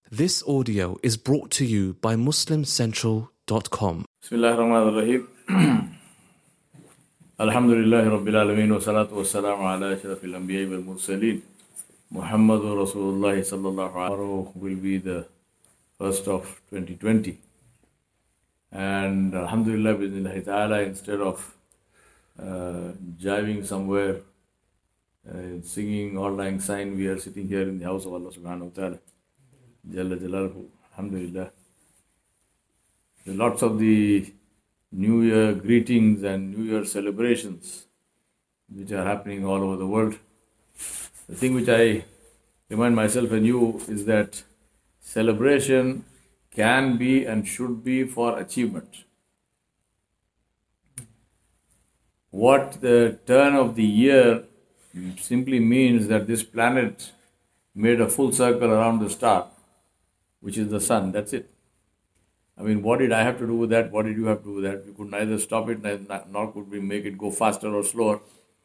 This audio is brought to you by MuslimCentral.com. Bismillah ar-Rahman ar-Rahim. Alhamdulillahi Rabbil Alameen wa salatu wa salamu ala ashrafil anbiya wal mursaleen. Muhammadur Rasulullah sallallahu alaihi wasallam will be the first of 2020. And Alhamdulillah bismillahi ta'ala, instead of jiving somewhere, singing or lang sign, we are sitting here in the house of Allah subhanahu wa ta'ala. Jalla Jalaluhu. Alhamdulillah. Lots of the New Year greetings and New Year celebrations which are happening all over the world. The thing which I remind myself and you is that celebration can be and should be for achievement. What the turn of the year simply means that this planet made a full circle around the star, which is the sun. That's it. I mean, what did I have to do with that? What did you have to do with that? We could neither stop it, nor could we make it go faster or slower.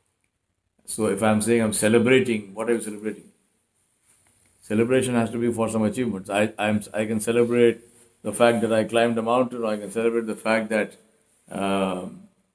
So if I'm saying I'm celebrating, what are you celebrating? Celebration has to be for some achievements. I can celebrate the fact that I climbed a mountain, or I can celebrate the fact that I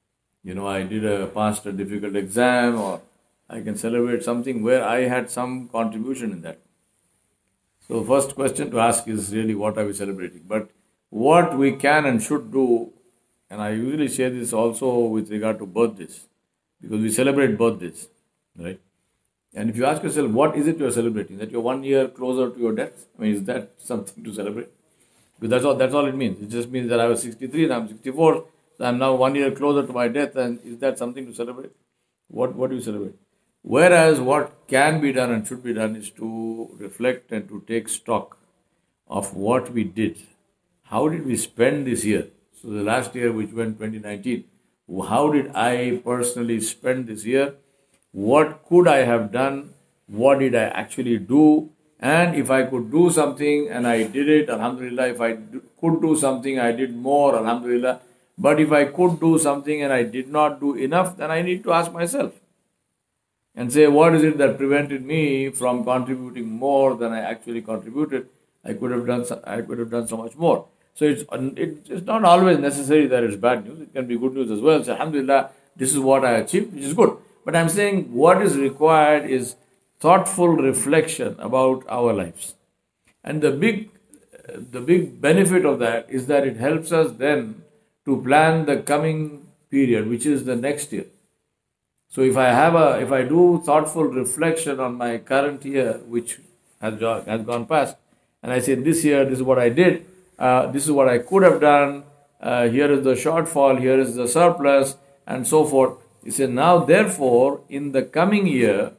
passed a difficult exam, or I can celebrate something where I had some contribution in that. So the first question to ask is really, what are we celebrating? But what we can and should do, and I usually say this also with regard to birthdays, because we celebrate birthdays, right? And if you ask yourself, what is it you're celebrating? That you're 1 year closer to your death? I mean, is that something to celebrate? Because that's all it means. It just means that I was 63 and I'm 64, so I'm now 1 year closer to my death, and is that something to celebrate? What do you celebrate? Whereas what can be done and should be done is to reflect and to take stock of what we did. How did we spend this year? So the last year, which went 2019, how did I personally spend this year? What could I have done? What did I actually do? And if I could do something and I did it, alhamdulillah. If I could do something, I did more, alhamdulillah. But if I could do something and I did not do enough, then I need to ask myself and say, what is it that prevented me from contributing more than I actually contributed? I could have done so much more. So it's not always necessary that it's bad news. It can be good news as well. So alhamdulillah, this is what I achieved, which is good. But I'm saying what is required is thoughtful reflection about our lives. And the big benefit of that is that it helps us then to plan the coming period, which is the next year. So if I do thoughtful reflection on my current year, which has gone past, and I say, this year, this is what I did, this is what I could have done, here is the shortfall, here is the surplus, and so forth. He said, now therefore, in the coming year,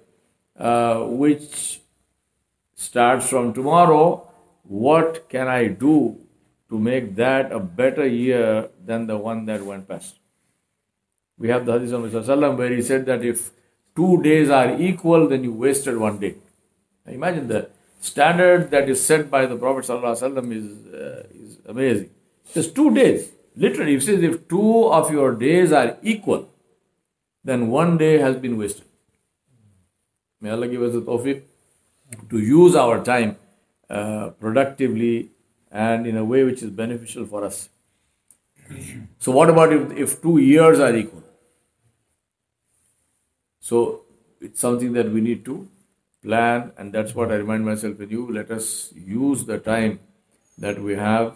which starts from tomorrow, what can I do to make that a better year than the one that went past? We have the hadith of Rasulullah where he said that if 2 days are equal, then you wasted 1 day. Now imagine the standard that is set by the Prophet ﷺ is amazing. Just 2 days. Literally, he says if 2 of your days are equal, then 1 day has been wasted. May Allah give us the tawfiq to use our time productively and in a way which is beneficial for us. So what about if 2 years are equal? So it's something that we need to plan, and that's what I remind myself and you. Let us use the time that we have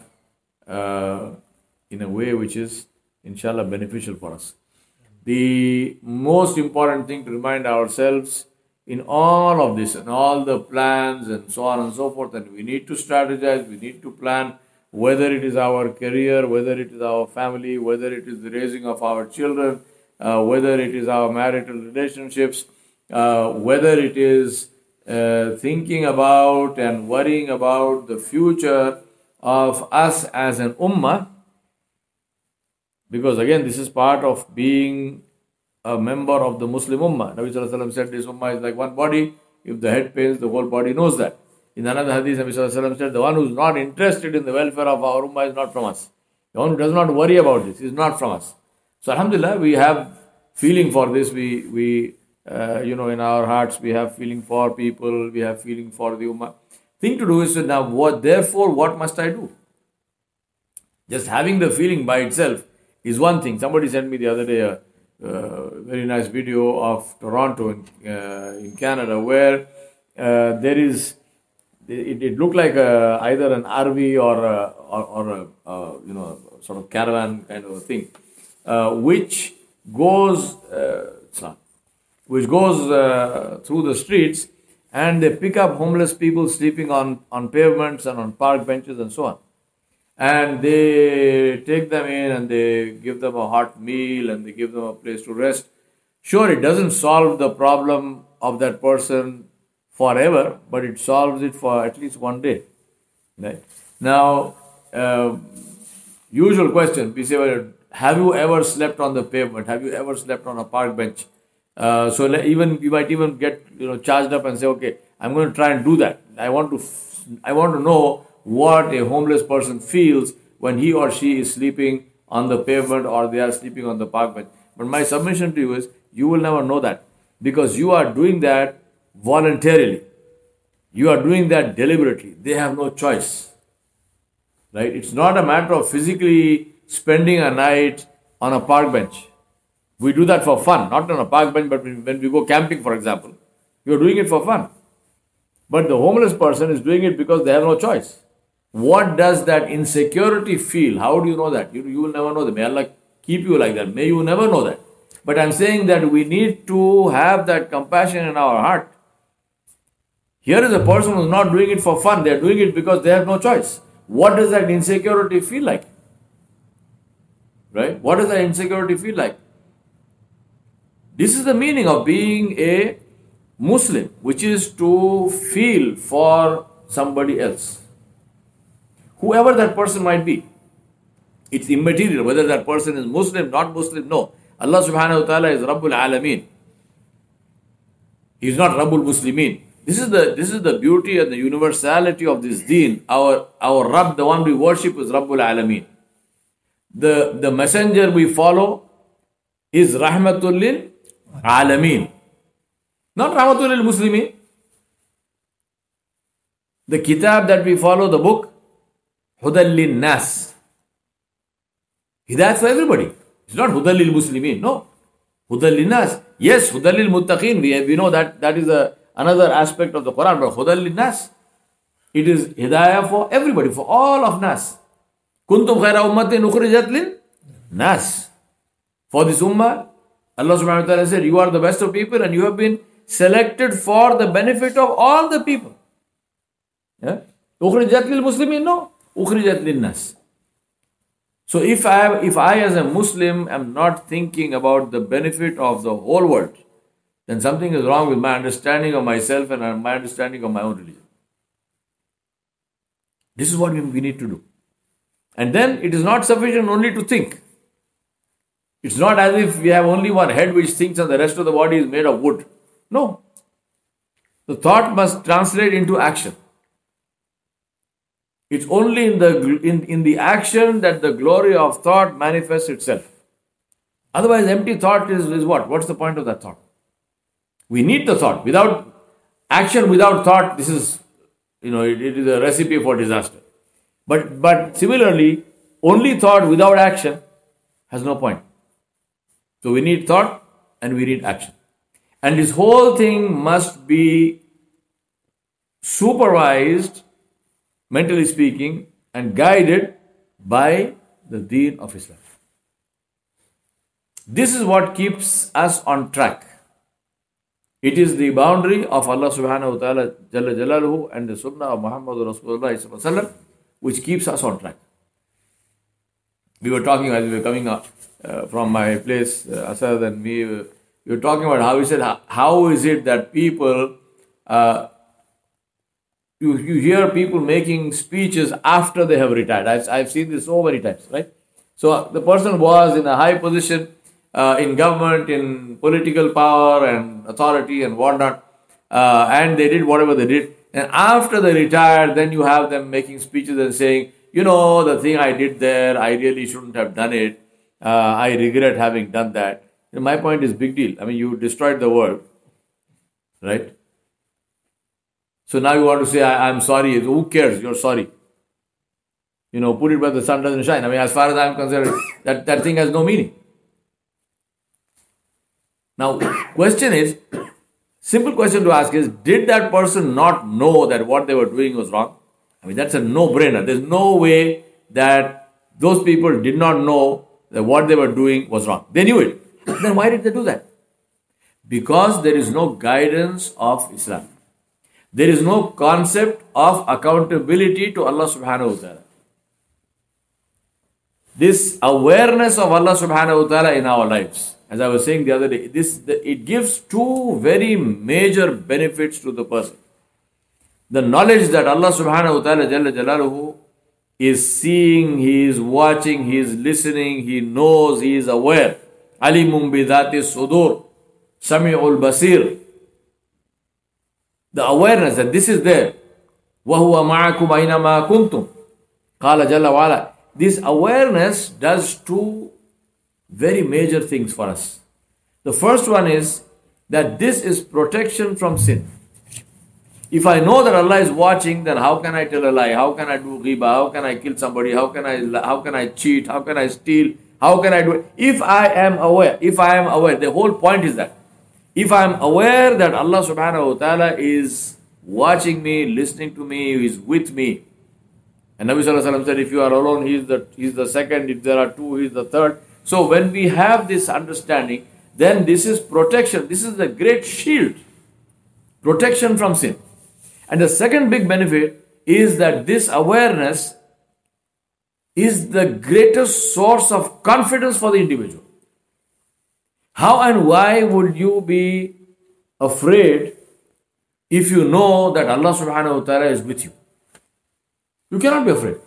in a way which is, inshallah, beneficial for us. The most important thing to remind ourselves in all of this and all the plans and so on and so forth, and we need to strategize, we need to plan, whether it is our career, whether it is our family, whether it is the raising of our children, whether it is our marital relationships, whether it is thinking about and worrying about the future of us as an ummah. Because again, this is part of being a member of the Muslim ummah. Nabi Sallallahu Alaihi Wasallam said this ummah is like one body. If the head pains, the whole body knows that. In another hadith, Nabi Sallallahu Alaihi Wasallam said, the one who is not interested in the welfare of our ummah is not from us. The one who does not worry about this is not from us. So alhamdulillah, we have feeling for this. We in our hearts, we have feeling for people, we have feeling for the ummah. thing to do is to now what must I do? Just having the feeling by itself is one thing. Somebody sent me the other day a very nice video of Toronto in Canada, where there is it looked like either an RV or a sort of caravan kind of a thing, which goes through the streets, and they pick up homeless people sleeping on pavements and on park benches and so on. And they take them in and they give them a hot meal and they give them a place to rest. Sure, it doesn't solve the problem of that person forever, but it solves it for at least one day. Right? Now, usual question, we say, well, have you ever slept on the pavement? Have you ever slept on a park bench? So you might even get charged up and say, okay, I'm going to try and do that. I want to know what a homeless person feels when he or she is sleeping on the pavement or they are sleeping on the park bench. But my submission to you is, you will never know that, because you are doing that voluntarily. You are doing that deliberately. They have no choice. Right? It's not a matter of physically spending a night on a park bench. We do that for fun, not on a park bench, but when we go camping, for example, we are doing it for fun. But the homeless person is doing it because they have no choice. What does that insecurity feel? How do you know that? You will never know that. May Allah keep you like that. May you never know that. But I'm saying that we need to have that compassion in our heart. Here is a person who is not doing it for fun. They are doing it because they have no choice. What does that insecurity feel like? Right? What does that insecurity feel like? This is the meaning of being a Muslim, which is to feel for somebody else. Whoever that person might be. It's immaterial whether that person is Muslim, not Muslim, no. Allah subhanahu wa ta'ala is Rabbul Alameen. He is not Rabbul Muslimin. This is the beauty and the universality of this deen. Our Rabb, the one we worship, is Rabbul Alameen. The messenger we follow is Rahmatul Lil Alameen. Not Rahmatul Lil Muslimin. The kitab that we follow, the book, Hudal Lin Nas. Hidayat for everybody. It's not Hudal Lil Muslimin. No. Hudal Lin Nas. Yes, Hudal Lil Muttaqin. We know that is another aspect of the Quran. But Hudal Lin Nas, it is Hidayah for everybody, for all of Nas. Kuntum khaira ummatin ukhrijat lil Nas. For this ummah, Allah subhanahu wa ta'ala said, you are the best of people and you have been selected for the benefit of all the people. Yeah? Ukhrijat lil Muslimin? No. Ukhrijat lil Nas. So if I as a Muslim am not thinking about the benefit of the whole world, then something is wrong with my understanding of myself and my understanding of my own religion. This is what we need to do. And then it is not sufficient only to think. It's not as if we have only one head which thinks and the rest of the body is made of wood. No. The thought must translate into action. It's only in the action that the glory of thought manifests itself. Otherwise, empty thought is what? What's the point of that thought? We need the thought. Without action, without thought, this is, it is a recipe for disaster. But similarly, only thought without action has no point. So we need thought and we need action. And this whole thing must be supervised, mentally speaking, and guided by the deen of Islam. This is what keeps us on track. It is the boundary of Allah subhanahu wa ta'ala Jalla Jalaluhu and the Sunnah of Muhammad Rasulullah sallallahu alaihi wasallam, which keeps us on track. We were talking as we were coming up from my place, Asad and me, we were talking about how we said, how is it that people, you hear people making speeches after they have retired. I've seen this so many times, right? So the person was in a high position in government, in political power and authority and whatnot, and they did whatever they did. And after they retired, then you have them making speeches and saying, the thing I did there, I really shouldn't have done it. I regret having done that. My point is big deal. I mean, you destroyed the world, right? So now you want to say, I'm sorry. Who cares? You're sorry. Put it where the sun doesn't shine. I mean, as far as I'm concerned, that thing has no meaning. Now, simple question to ask is, did that person not know that what they were doing was wrong? I mean, that's a no-brainer. There's no way that those people did not know that what they were doing was wrong. They knew it. Then why did they do that? Because there is no guidance of Islam. There is no concept of accountability to Allah subhanahu wa ta'ala. This awareness of Allah subhanahu wa ta'ala in our lives, as I was saying the other day, it gives two very major benefits to the person. The knowledge that Allah subhanahu wa ta'ala Jalla Jalaluhu is seeing, He is watching, He is listening, He knows, He is aware. Alimun bidhati sudur, sami'ul basir. The awareness that this is there. وَهُوَ مَعَكُمْ أَيْنَمَا كُنْتُمْ قَالَ جَلَّ وَعَلَى. This awareness does two very major things for us. The first one is that this is protection from sin. If I know that Allah is watching, then how can I tell a lie? How can I do ghibah? How can I kill somebody? How can I cheat? How can I steal? How can I do it? If I am aware, the whole point is that if I am aware that Allah subhanahu wa ta'ala is watching me, listening to me, He is with me. And Nabi sallallahu alaihi wasallam said, if you are alone, He's the second. If there are two, He's the third. So when we have this understanding, then this is protection. This is the great shield. Protection from sin. And the second big benefit is that this awareness is the greatest source of confidence for the individual. How and why would you be afraid if you know that Allah subhanahu wa ta'ala is with you? You cannot be afraid.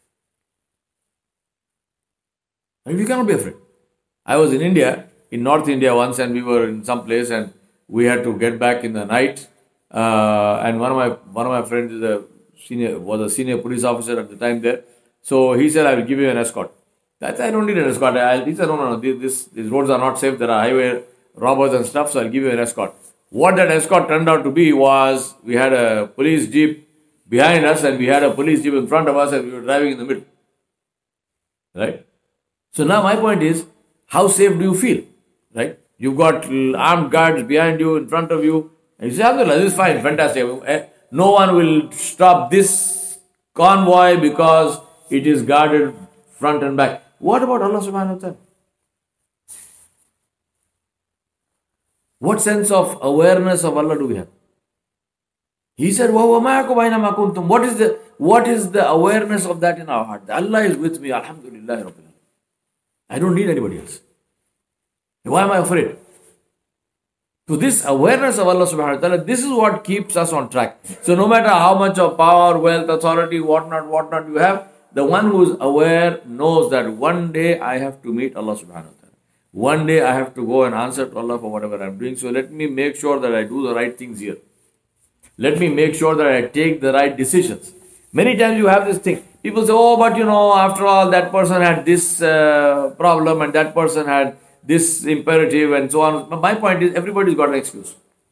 You cannot be afraid. I was in India, in North India once, and we were in some place and we had to get back in the night. And one of my friends was a senior police officer at the time there. So he said, I will give you an escort. I said, I don't need an escort. He said, no, these roads are not safe. There are highway robbers and stuff, so I'll give you an escort. What that escort turned out to be was, we had a police jeep behind us and we had a police jeep in front of us and we were driving in the middle. Right? So now my point is, how safe do you feel? Right? You've got armed guards behind you, in front of you. And you say, Alhamdulillah, this is fine, fantastic. No one will stop this convoy because it is guarded front and back. What about Allah subhanahu wa ta'ala? What sense of awareness of Allah do we have? He said, what is the awareness of that in our heart? Allah is with me, alhamdulillah. I don't need anybody else. Why am I afraid? So this awareness of Allah subhanahu wa ta'ala, this is what keeps us on track. So no matter how much of power, wealth, authority, whatnot you have, the one who is aware knows that one day I have to meet Allah subhanahu wa ta'ala. One day I have to go and answer to Allah for whatever I'm doing. So let me make sure that I do the right things here. Let me make sure that I take the right decisions. Many times you have this thing. People say, oh, but after all, that person had this problem and that person had this imperative and so on. But my point is, everybody's got an excuse.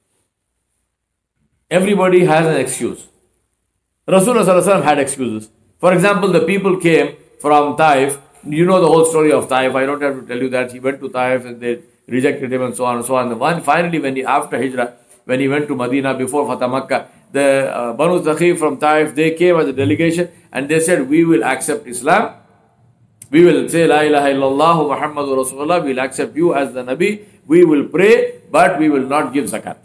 Everybody has an excuse. Rasulullah sallallahu alaihi wasallam had excuses. For example, the people came from Taif. You know the whole story of Taif. I don't have to tell you that. He went to Taif and they rejected him and so on and so on. Finally, after Hijrah, when he went to Medina before Fatah Makkah, the Banu Thaqif from Taif, they came as a delegation and they said, we will accept Islam. We will say, La ilaha illallah Muhammadur Rasulullah. We will accept you as the Nabi. We will pray, but we will not give zakat.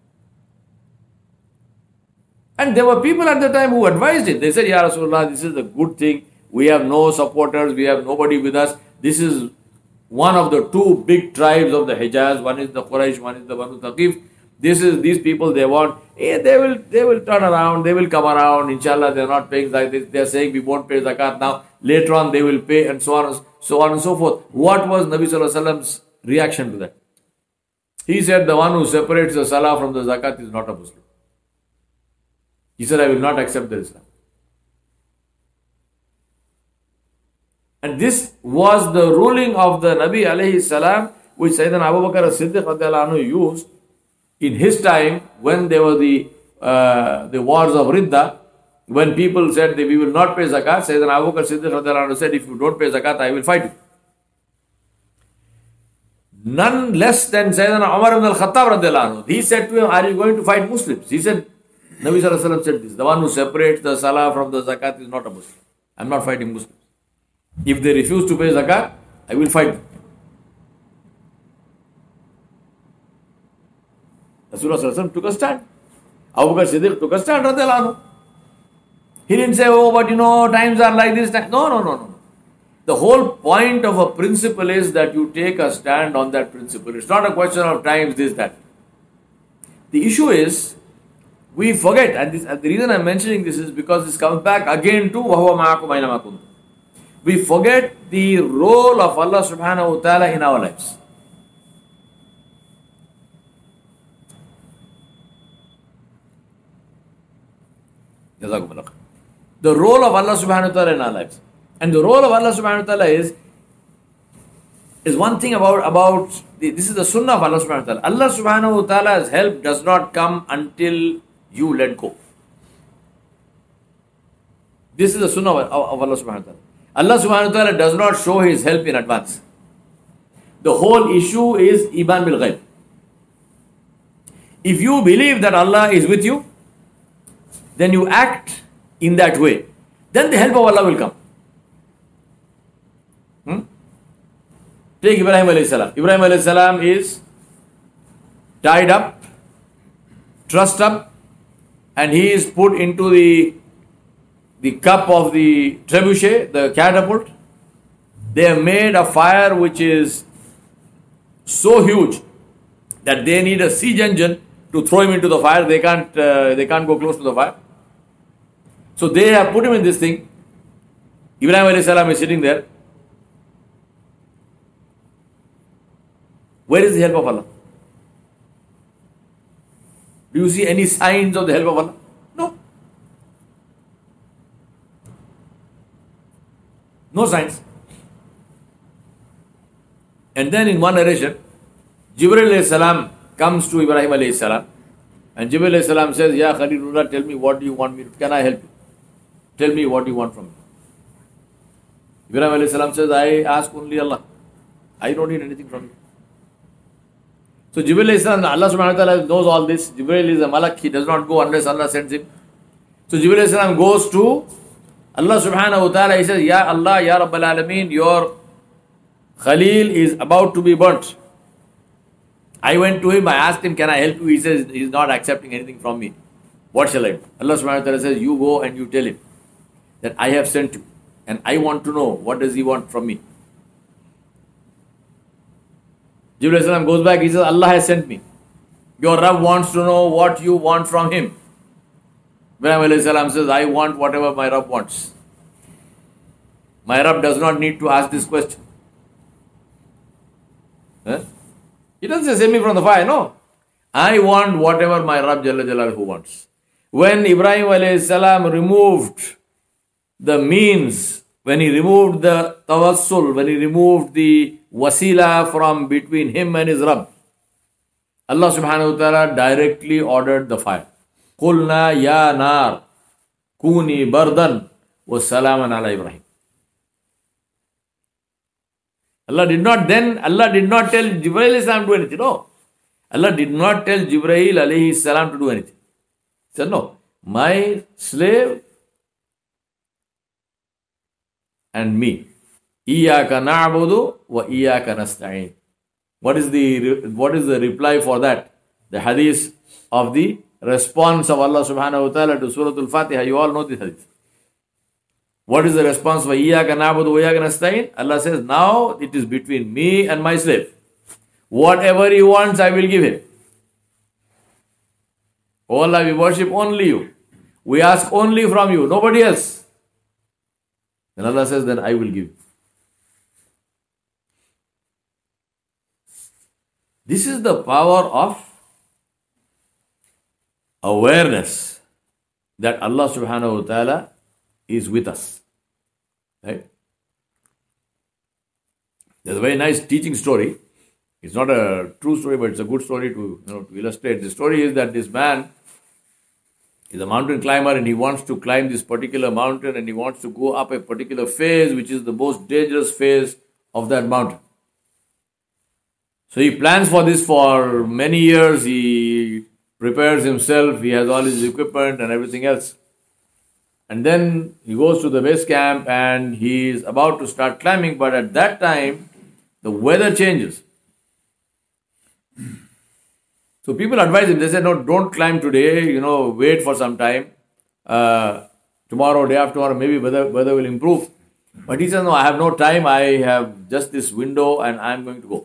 And there were people at the time who advised it. They said, Ya Rasulullah, this is a good thing. We have no supporters. We have nobody with us. This is one of the two big tribes of the Hijaz. One is the Quraysh, one is the Banu Thaqif. These people, they want, they will turn around, they will come around, inshallah, they are not paying zakat. They are saying we won't pay zakat now, later on they will pay, and so on and so forth. What was Nabi sallallahu alaihi wasallam's reaction to that? He said, the one who separates the salah from the zakat is not a Muslim. He said, I will not accept the Islam. And this was the ruling of the Nabi alayhi salam, which Sayyidina Abu Bakr as-Siddiq radiallahu anhu used in his time when there were the the wars of Ridda, when people said that we will not pay zakat, Sayyidina Abu Bakr Siddiq radiallahu anhu said, if you don't pay zakat, I will fight you. None less than Sayyidina Umar ibn al-Khattab radiallahu anhu. He said to him, are you going to fight Muslims? He said, Nabi sallallahu alayhi wa sallam said this, the one who separates the salah from the zakat is not a Muslim. I am not fighting Muslims. If they refuse to pay zakat, I will fight them. Rasulullah sallallahu alayhi wa sallam took a stand. Abu Bakr Siddiq took a stand radiallahu anhu. He didn't say, oh, but times are like this. No. The whole point of a principle is that you take a stand on that principle. It's not a question of times, this, that. The issue is, we forget, and the reason I'm mentioning this is because this comes back again to وَهُوَ مَعَكُمْ أَيْنَمَا كُنْتُمْ. We forget the role of Allah subhanahu wa ta'ala in our lives. The role of Allah subhanahu wa ta'ala in our lives. And the role of Allah subhanahu wa ta'ala is one thing about this is the sunnah of Allah subhanahu wa ta'ala. Allah subhanahu wa ta'ala's help does not come until you let go. This is the sunnah of Allah subhanahu wa ta'ala. Allah subhanahu wa ta'ala does not show His help in advance. The whole issue is Iman bil Ghaib. If you believe that Allah is with you, then you act in that way. Then the help of Allah will come. Take Ibrahim alayhi salam. Ibrahim alayhi salam is tied up, trussed up, and he is put into the cup of the trebuchet, the catapult. They have made a fire which is so huge that they need a siege engine to throw him into the fire. They can't go close to the fire. So they have put him in this thing. Ibrahim alayhi salam is sitting there. Where is the help of Allah? Do you see any signs of the help of Allah? No. No signs. And then in one narration, Jibreel alayhi salam comes to Ibrahim alayhi salam, and Jibreel alayhi salam says, Ya Khalilullah, tell me what do you want me to, can I help you? Tell me what you want from me. Ibrahim alayhi salam says, I ask only Allah. I don't need anything from you. So Jibreel alayhi salam, Allah subhanahu wa ta'ala knows all this. Jibreel is a malak, he does not go unless Allah sends him. So Jibreel alayhi salam goes to Allah subhanahu wa ta'ala, he says, Ya Allah, Ya Rabbal Alameen, your Khalil is about to be burnt. I went to him, I asked him, can I help you? He says, he is not accepting anything from me. What shall I do? Allah subhanahu wa ta'ala says, you go and you tell him that I have sent you and I want to know what does he want from me. Jibreel salam goes back, he says, Allah has sent me. Your Rabb wants to know what you want from him. Ibrahim salam says, I want whatever my Rabb wants. My Rabb does not need to ask this question. He doesn't say, save me from the fire. No. I want whatever my Rabb Jalla Jalaluhu wants. When Ibrahim alayhi salam removed the means, when he removed the tawassul, when he removed the wasila from between him and his Rabb, Allah subhanahu wa ta'ala directly ordered the fire. Qulna ya nar kuni bardan wa salaman ala Ibrahim. Allah did not tell Jibreel alayhi salam to do anything. No. Allah did not tell Jibreel alayhi salam to do anything. He said, no, my slave and me. Iyaka na'budu wa iyaka nasta'in. What is the reply for that? The hadith of the response of Allah subhanahu wa ta'ala to Surah Al-Fatiha. You all know this hadith. What is the response for Iyaka na'budu wa iyaka nasta'in? Allah says, now it is between me and my slave. Whatever he wants, I will give him. Oh Allah, we worship only you. We ask only from you, nobody else. Then Allah says, then I will give you. This is the power of awareness that Allah subhanahu wa ta'ala is with us. Right? There's a very nice teaching story. It's not a true story, but it's a good story to illustrate. The story is that this man He's a mountain climber and he wants to climb this particular mountain and he wants to go up a particular phase, which is the most dangerous phase of that mountain. So he plans for this for many years. He prepares himself. He has all his equipment and everything else. And then he goes to the base camp and he is about to start climbing. But at that time, the weather changes. So people advise him. They say, no, don't climb today. Wait for some time. Tomorrow, day after tomorrow, maybe weather will improve. But he says, no, I have no time. I have just this window and I'm going to go.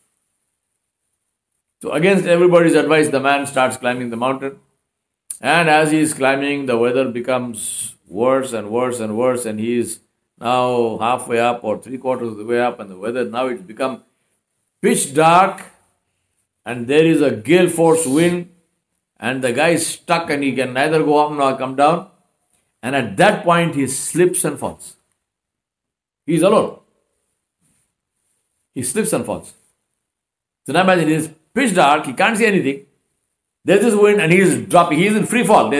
So against everybody's advice, the man starts climbing the mountain. And as he is climbing, the weather becomes worse and worse and worse. And he is now halfway up or 3/4 of the way up. And the weather, now it's become pitch dark. And there is a gale force wind. And the guy is stuck and he can neither go up nor come down. And at that point, he slips and falls. He is alone. He slips and falls. So now imagine, it is pitch dark, he can't see anything. There's this wind and he is dropping. He is in free fall.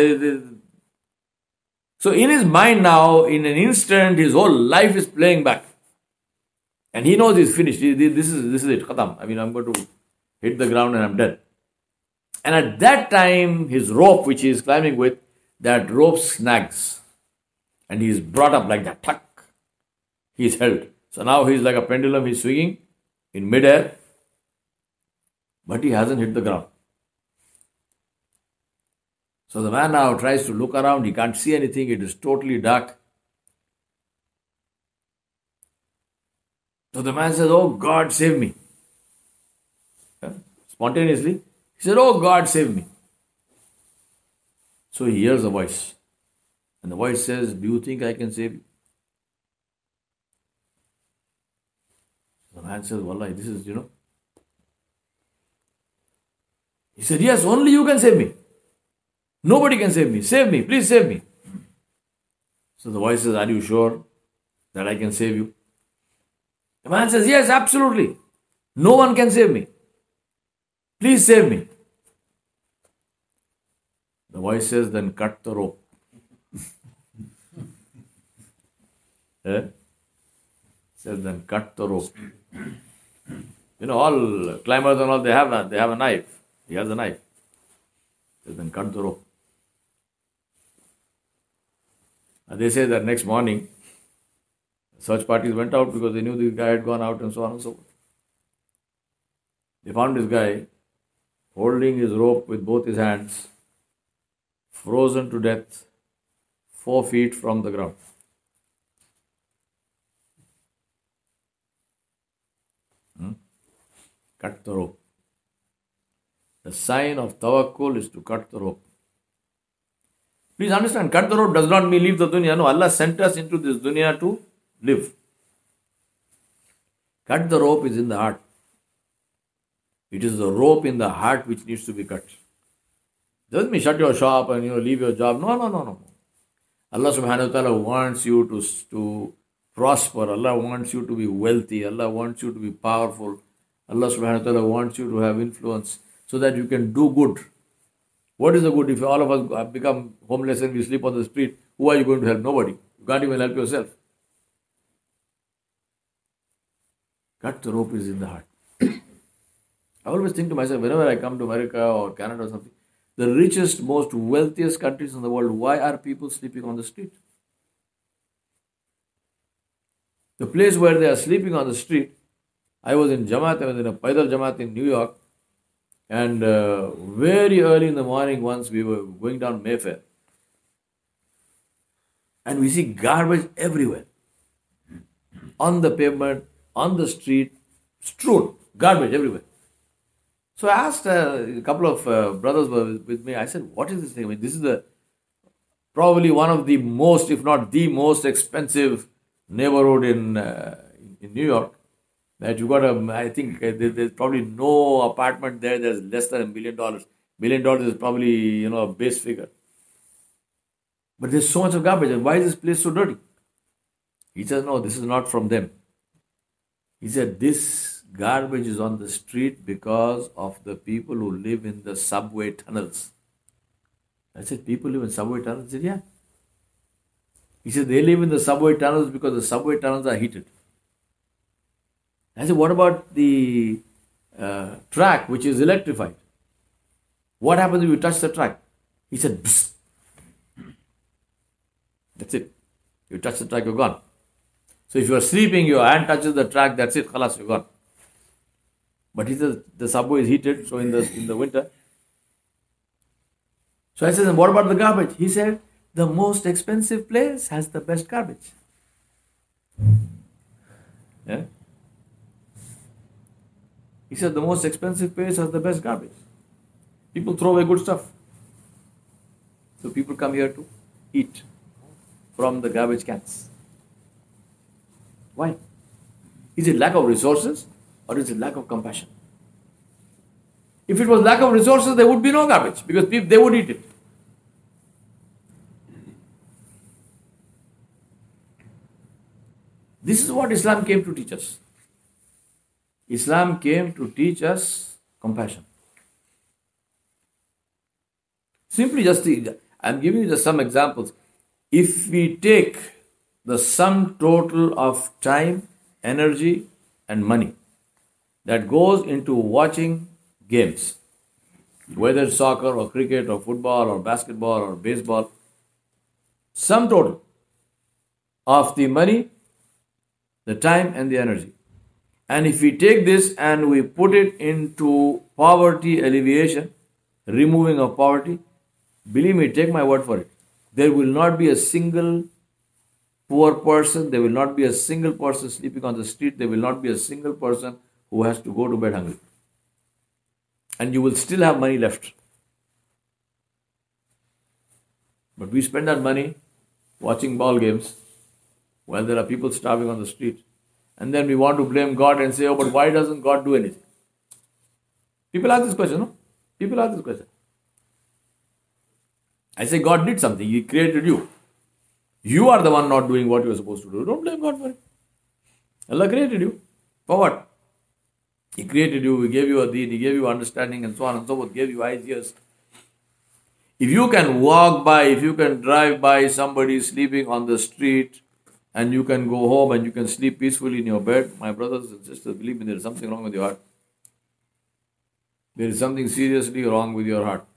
So in his mind now, in an instant, his whole life is playing back. And he knows he's finished. This is it. Khatam. I'm going to hit the ground and I'm dead. And at that time, his rope, which he is climbing with, that rope snags. And he is brought up like that. Tuck. He is held. So now he is like a pendulum. He's swinging in midair. But he hasn't hit the ground. So the man now tries to look around. He can't see anything. It is totally dark. So the man says, oh God, save me. Spontaneously, he said, oh God, save me. So he hears a voice. And the voice says, do you think I can save you? The man says, Wallahi, this is, He said, yes, only you can save me. Nobody can save me. Save me. Please save me. So the voice says, are you sure that I can save you? The man says, yes, absolutely. No one can save me. Please save me. The voice says, then cut the rope. Says, then cut the rope. All climbers and all, they have a knife. He has a knife. Says, then cut the rope. And they say that next morning, search parties went out because they knew this guy had gone out and so on and so forth. They found this guy holding his rope with both his hands, frozen to death, 4 feet from the ground. Cut the rope. The sign of tawakkul is to cut the rope. Please understand, cut the rope does not mean leave the dunya. No, Allah sent us into this dunya to live. Cut the rope is in the heart. It is the rope in the heart which needs to be cut. Doesn't mean shut your shop and leave your job. No. Allah subhanahu wa ta'ala wants you to prosper. Allah wants you to be wealthy. Allah wants you to be powerful. Allah subhanahu wa ta'ala wants you to have influence so that you can do good. What is the good? If all of us become homeless and we sleep on the street, who are you going to help? Nobody. You can't even help yourself. Cut the rope is in the heart. I always think to myself, whenever I come to America or Canada or something, the richest, most wealthiest countries in the world, why are people sleeping on the street? The place where they are sleeping on the street, I was in Jamaat, I was in a Paidal Jamaat in New York, and very early in the morning once we were going down Mayfair, and we see garbage everywhere. On the pavement, on the street, strewn, garbage everywhere. So I asked a couple of brothers were with me. I said, what is this thing? This is probably one of the most, if not the most expensive neighborhood in New York. That you got I think there's probably no apartment there that's less than $1 million. $1 million is probably, a base figure. But there's so much of garbage. And why is this place so dirty? He says, no, this is not from them. He said, this garbage is on the street because of the people who live in the subway tunnels. I said, people live in subway tunnels? He said, yeah. He said, they live in the subway tunnels because the subway tunnels are heated. I said, what about the track which is electrified? What happens if you touch the track? He said, psst. That's it. You touch the track, you're gone. So if you're sleeping, your hand touches the track, that's it, khalas, you're gone. But he says the subway is heated, so in the winter. So I said, and what about the garbage? He said, the most expensive place has the best garbage. Yeah? He said, the most expensive place has the best garbage. People throw away good stuff. So people come here to eat from the garbage cans. Why? Is it lack of resources or is it lack of compassion? If it was lack of resources, there would be no garbage because they would eat it. This is what Islam came to teach us. Islam came to teach us compassion. Simply I'm giving you just some examples. If we take the sum total of time, energy, and money that goes into watching games, whether it's soccer or cricket or football or basketball or baseball, sum total of the money, the time, and the energy. And if we take this and we put it into poverty alleviation, removing of poverty, believe me, take my word for it, there will not be a single poor person, there will not be a single person sleeping on the street, there will not be a single person who has to go to bed hungry. And you will still have money left. But we spend our money watching ball games while there are people starving on the street. And then we want to blame God and say, oh, but why doesn't God do anything? People ask this question, no? People ask this question. I say, God did something. He created you. You are the one not doing what you are supposed to do. Don't blame God for it. Allah created you. For what? He created you. He gave you a deen. He gave you understanding and so on and so forth. Gave you eyes, ears. If you can walk by, if you can drive by somebody sleeping on the street and you can go home and you can sleep peacefully in your bed, my brothers and sisters, believe me, there is something wrong with your heart. There is something seriously wrong with your heart.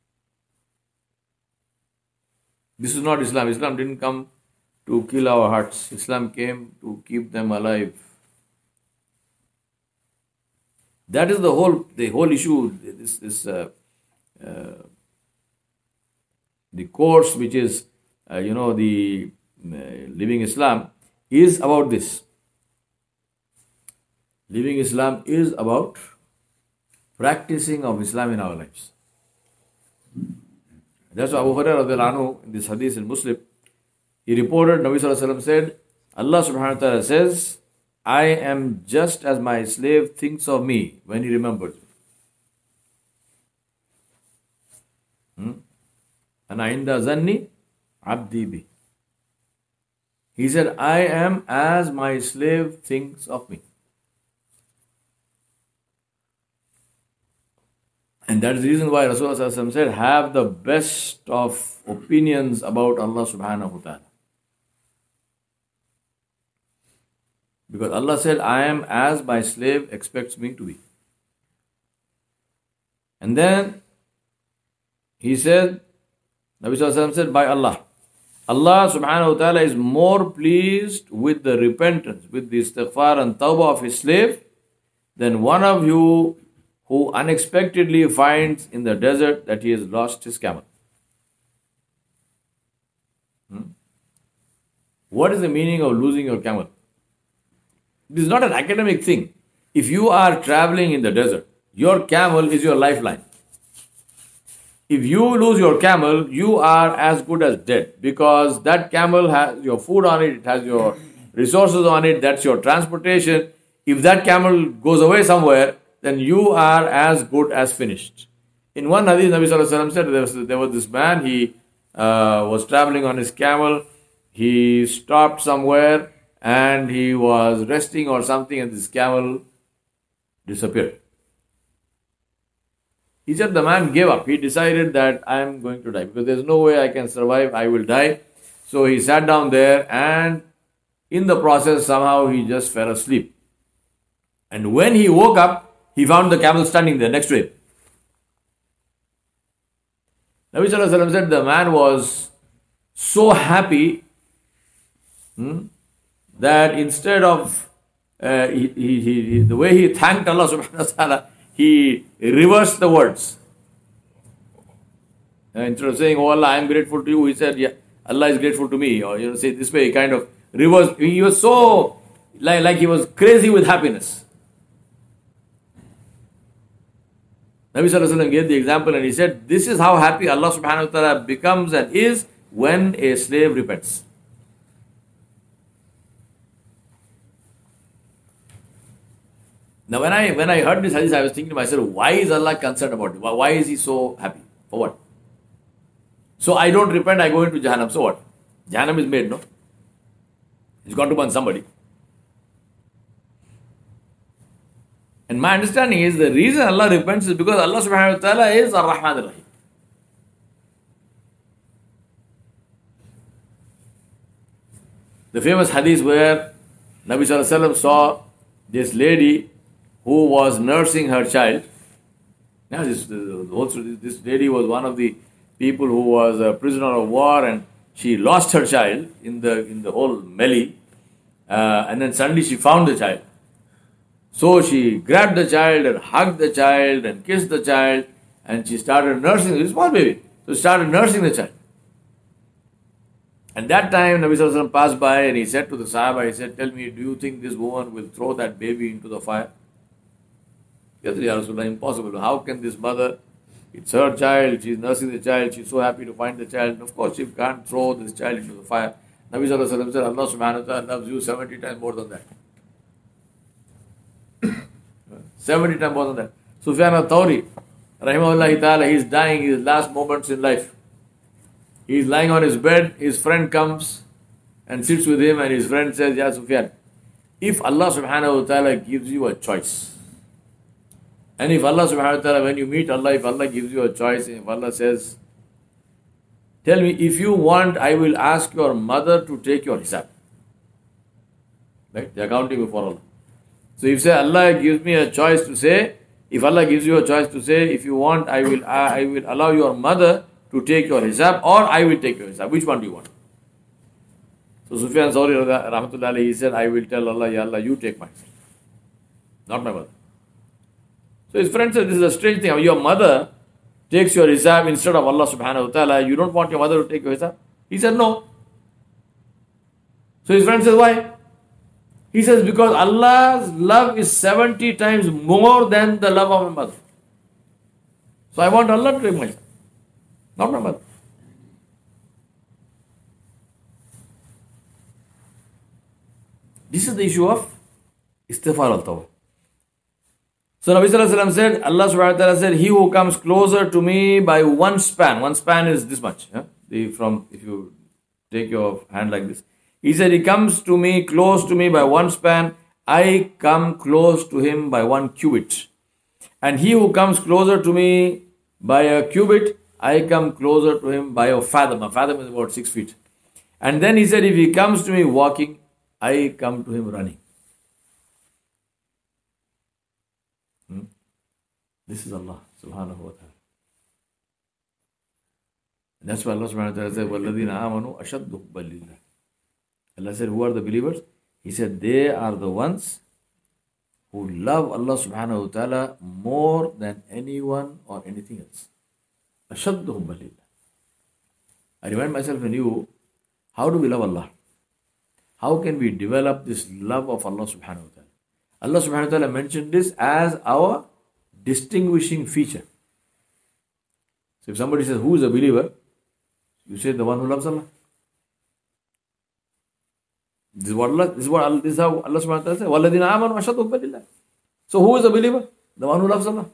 This is not Islam. Islam didn't come to kill our hearts. Islam came to keep them alive. That is the whole issue. The course which is, the Living Islam is about this. Living Islam is about practicing of Islam in our lives. That's why Abu Hurairah radiallahu anhu, in this hadith in Muslim, he reported, Nabi sallallahu alaihi wasallam said, Allah subhanahu wa ta'ala says, I am just as my slave thinks of me when he remembers me. Ana inda zanni abdi bi. He said, I am as my slave thinks of me. And that is the reason why Rasulullah said, have the best of opinions about Allah subhanahu wa ta'ala. Because Allah said, I am as my slave expects me to be. And then he said, Nabi sallallahu alaihi wasallam said, by Allah. Allah subhanahu wa ta'ala is more pleased with the repentance, with the istighfar and tawbah of his slave than one of you who unexpectedly finds in the desert that he has lost his camel. What is the meaning of losing your camel? This is not an academic thing. If you are traveling in the desert, your camel is your lifeline. If you lose your camel, you are as good as dead because that camel has your food on it, it has your resources on it, that's your transportation. If that camel goes away somewhere, then you are as good as finished. In one hadith, Nabi sallallahu alaihi wasallam said there was this man, he was traveling on his camel, he stopped somewhere and he was resting or something and this camel disappeared. He said the man gave up. He decided that I am going to die because there's no way I can survive. I will die. So he sat down there, and in the process, somehow he just fell asleep. And when he woke up, he found the camel standing there next to him. Nabi Sallallahu Alaihi Wasallam said the man was so happy that instead of the way he thanked Allah subhanahu wa ta'ala, he reversed the words. Instead of saying, "Oh Allah, I am grateful to you," he said, "Yeah, Allah is grateful to me." Or say this way, he kind of reversed. He was so like he was crazy with happiness. Nabi Sallallahu Alaihi Wasallam gave the example, and he said, "This is how happy Allah subhanahu wa ta'ala becomes and is when a slave repents." Now, when I heard this hadith, I was thinking to myself, why is Allah concerned about it? Why is He so happy? For what? So I don't repent, I go into Jahannam. So what? Jahannam is made, no? It's got to burn somebody. And my understanding is the reason Allah repents is because Allah subhanahu wa ta'ala is Ar-Rahman Ar-Rahim. The famous hadith where Nabi Sallallahu Alaihi Wasallam saw this lady who was nursing her child. Now this lady was one of the people who was a prisoner of war, and she lost her child in the whole melee, and then suddenly she found the child. So she grabbed the child and hugged the child and kissed the child, and she started nursing this small baby. So she started nursing the child. And that time Nabi Sallallahu Alaihi Wasallam passed by and he said to the Sahaba, he said, "Tell me, do you think this woman will throw that baby into the fire?" Yes, Ya Rasulullah, impossible. How can this mother, it's her child, she's nursing the child, she's so happy to find the child. Of course, she can't throw this child into the fire. Nabi Sallallahu Alaihi Wasallam said, Allah subhanahu wa ta'ala loves you 70 times more than that. 70 times more than that. Sufyan al-Thawri, rahimahullah ta'ala, he's dying, his last moments in life. He's lying on his bed, his friend comes and sits with him, and his friend says, "Ya Sufyan, if Allah subhanahu wa ta'ala gives you a choice, and if Allah subhanahu wa ta'ala, when you meet Allah, if Allah gives you a choice, if Allah says, tell me, if you want, I will ask your mother to take your hisab." Right? The accounting before Allah. So if say Allah gives me a choice to say, if Allah gives you a choice to say, if you want, I will allow your mother to take your hisab, or I will take your hisab. Which one do you want? So Sufyan Thawri rahmatullah alayhi, he said, I will tell Allah, Ya Allah, you take my hisab, not my mother. So his friend said, this is a strange thing. Your mother takes your hisab instead of Allah subhanahu wa ta'ala. You don't want your mother to take your hisab? He said, no. So his friend says, why? He says, because Allah's love is 70 times more than the love of my mother. So I want Allah to take my hisab, not my mother. This is the issue of istighfar al-tawbah. So Nabi Sallallahu Alaihi Wasallam said, Allah subhanahu wa ta'ala said, he who comes closer to me by one span is this much. Yeah? If you take your hand like this. He said, he comes to me, close to me by one span, I come close to him by one cubit. And he who comes closer to me by a cubit, I come closer to him by a fathom. A fathom is about 6 feet. And then he said, if he comes to me walking, I come to him running. This is Allah subhanahu wa ta'ala. And that's why Allah subhanahu wa ta'ala said, وَالَّذِينَ آمَنُوا أَشَدُّ حُبًّا لِلَّهِ. Allah said, who are the believers? He said, they are the ones who love Allah subhanahu wa ta'ala more than anyone or anything else. أَشَدُّ حُبًّا لِلَّهِ. I remind myself and you, how do we love Allah? How can we develop this love of Allah subhanahu wa ta'ala? Allah subhanahu wa ta'ala mentioned this as our distinguishing feature. So if somebody says, who is a believer? You say, the one who loves Allah. This is how Allah subhanahu wa ta'ala says, وَالَّذِينَ آمَنُوا أَشَدُّ حُبًّا لِلَّهِ. So who is a believer? The one who loves Allah.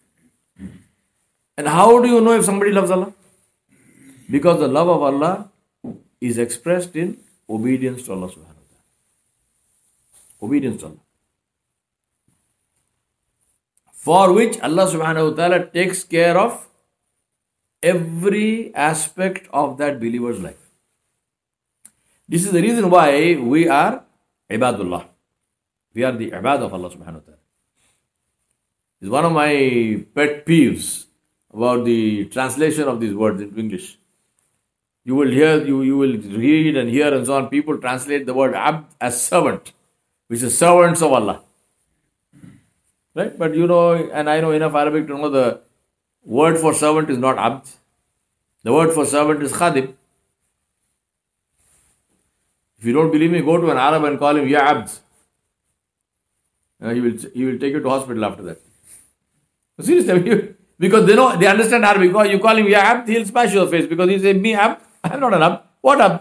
And how do you know if somebody loves Allah? Because the love of Allah is expressed in obedience to Allah subhanahu wa ta'ala. Obedience to Allah. for which Allah subhanahu wa ta'ala takes care of every aspect of that believer's life. This is the reason why we are ibadullah. We are the ibad of Allah subhanahu wa ta'ala. It's one of my pet peeves about the translation of these words into English. You will read and hear and so on. People translate the word abd as servant, which is servants of Allah. Right? But you know, and I know enough Arabic to know the word for servant is not abd. The word for servant is khadim. If you don't believe me, go to an Arab and call him ya abd. He will take you to hospital after that. Seriously, because they understand Arabic. You call him ya abd, he'll smash your face because he say me abd. I'm not an abd. What abd?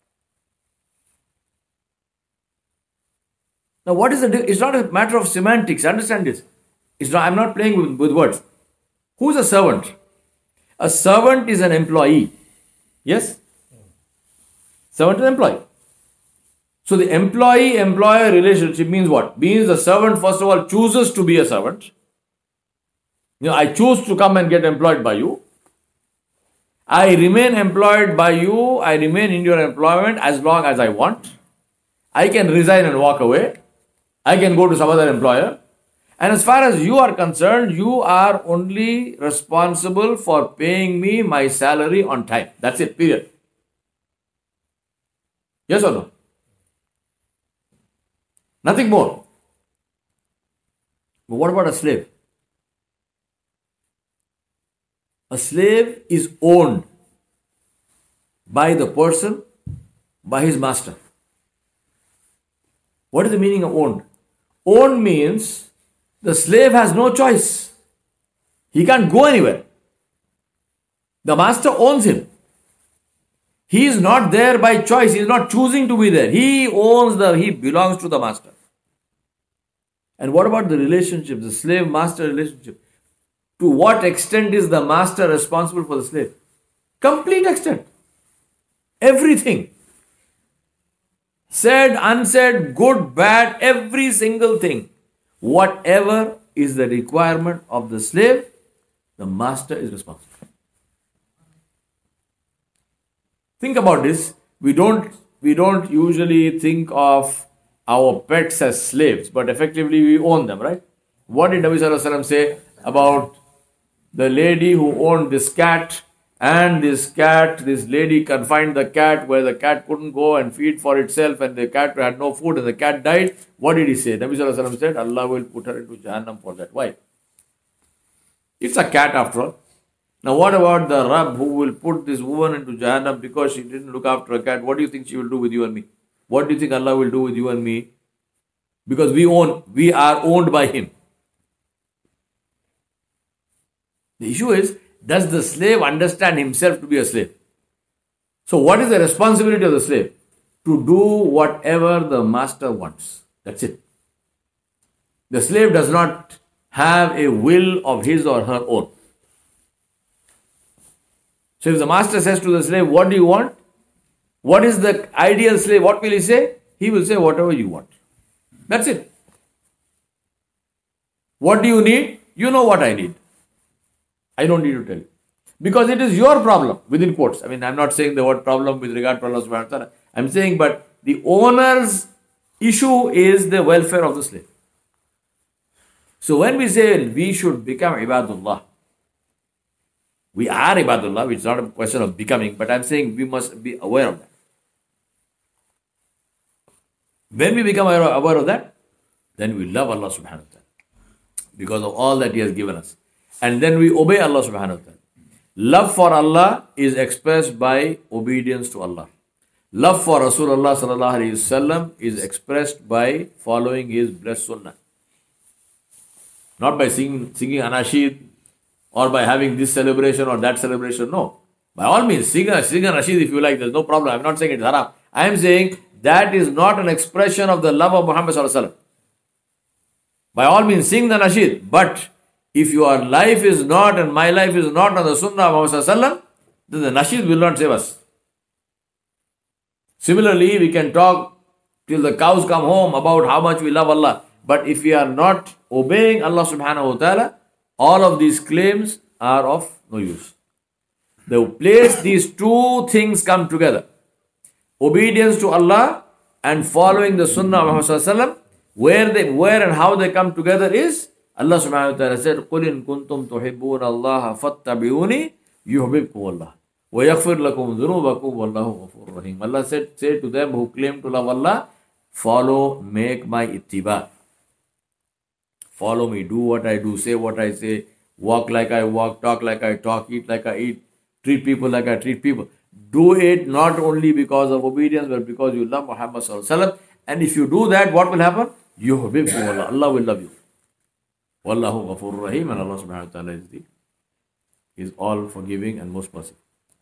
Now, what is the? It's not a matter of semantics. Understand this. I'm not playing with words. Who's a servant? A servant is an employee. Yes? Servant is an employee. So the employee-employer relationship means what? Means the servant, first of all, chooses to be a servant. I choose to come and get employed by you. I remain employed by you. I remain in your employment as long as I want. I can resign and walk away. I can go to some other employer. And as far as you are concerned, you are only responsible for paying me my salary on time. That's it, period. Yes or no? Nothing more. But what about a slave? A slave is owned by the person, by his master. What is the meaning of owned? Owned means the slave has no choice. He can't go anywhere. The master owns him. He is not there by choice. He is not choosing to be there. He belongs to the master. And what about the relationship, the slave-master relationship? To what extent is the master responsible for the slave? Complete extent. Everything. Said, unsaid, good, bad, every single thing. Whatever is the requirement of the slave, the master is responsible. Think about this. We don't usually think of our pets as slaves, but effectively we own them, right? What did Nabi Sallallahu Alaihi Wasallam say about the lady who owned this cat, and this lady confined the cat where the cat couldn't go and feed for itself, and the cat had no food and the cat died? What did he say? Nabi Sallallahu Alaihi Wasallam said, Allah will put her into Jahannam for that. Why? It's a cat after all. Now what about the Rabb who will put this woman into Jahannam because she didn't look after a cat? What do you think she will do with you and me? What do you think Allah will do with you and me? Because we are owned by Him. The issue is, does the slave understand himself to be a slave? So what is the responsibility of the slave? To do whatever the master wants. That's it. The slave does not have a will of his or her own. So if the master says to the slave, what do you want? What is the ideal slave? What will he say? He will say, whatever you want. That's it. What do you need? You know what I need. I don't need to tell you. Because it is your problem, within quotes. I mean, I'm not saying the word problem with regard to Allah subhanahu wa ta'ala. I'm saying, but the owner's issue is the welfare of the slave. So when we say we should become ibadullah, we are ibadullah, which is not a question of becoming, but I'm saying we must be aware of that. When we become aware of that, then we love Allah subhanahu wa ta'ala because of all that He has given us. And then we obey Allah subhanahu wa ta'ala. Love for Allah is expressed by obedience to Allah. Love for Rasulullah sallallahu alayhi wasallam is expressed by following his blessed sunnah. Not by singing anashid or by having this celebration or that celebration. No. By all means, sing anashid if you like. There's no problem. I'm not saying it's haram. I am saying that is not an expression of the love of Muhammad sallallahu alayhi wasallam. By all means, sing the anashid. But if your life is not and my life is not on the sunnah of Muhammad sallallahu alayhi wasallam, then the nasheed will not save us. Similarly, we can talk till the cows come home about how much we love Allah. But if we are not obeying Allah subhanahu wa ta'ala, all of these claims are of no use. The place these two things come together, obedience to Allah and following the Sunnah of Muhammad sallallahu alaihi wasallam, where and how they come together is Allah subhanahu wa ta'ala said, قُلْ إِن كُنْتُمْ تُحِبُّونَ اللَّهَ فَاتَّبِعُونِي يُحْبِبْكُمُ اللَّهُ وَيَغْفِرْ لَكُمْ ذُنُوبَكُمْ وَاللَّهُ غَفُورٌ رَحِيمٌ. Allah said, say to them who claim to love Allah, follow, make my ittiba. Follow me, do what I do, say what I say, walk like I walk, talk like I talk, eat like I eat, treat people like I treat people. Do it not only because of obedience, but because you love Muhammad sallallahu alaihi wasallam. And if you do that, what will happen? Yuhibbukum Allah. Allah will love you. Wallahu ghafurur rahim, and Allah subhanahu wa ta'ala is all forgiving and most merciful.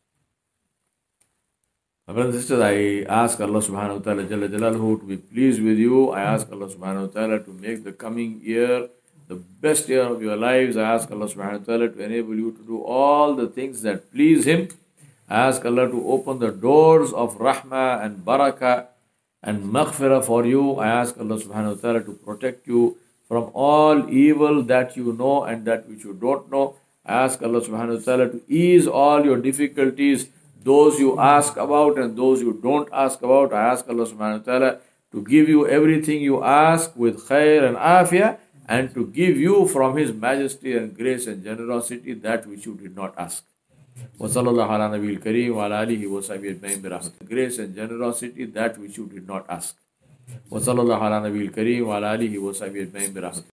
My brothers and sisters, I ask Allah subhanahu wa ta'ala Jalla Jalaluhu to be pleased with you. I ask Allah subhanahu wa ta'ala to make the coming year the best year of your lives. I ask Allah subhanahu wa ta'ala to enable you to do all the things that please Him. I ask Allah to open the doors of rahmah and barakah and maghfirah for you. I ask Allah subhanahu wa ta'ala to protect you from all evil that you know and that which you don't know. I ask Allah subhanahu wa ta'ala to ease all your difficulties, those you ask about and those you don't ask about. I ask Allah subhanahu wa ta'ala to give you everything you ask with khair and afiyah, and to give you from His majesty and grace and generosity that which you did not ask. وصلى الله على نبي الكريم وعلى آله وصحبه أجمعين برحمته. Grace and generosity that which you did not ask. وصلى الله على نبي الكريم وعلى آله وصحبه أجمعين برحمته.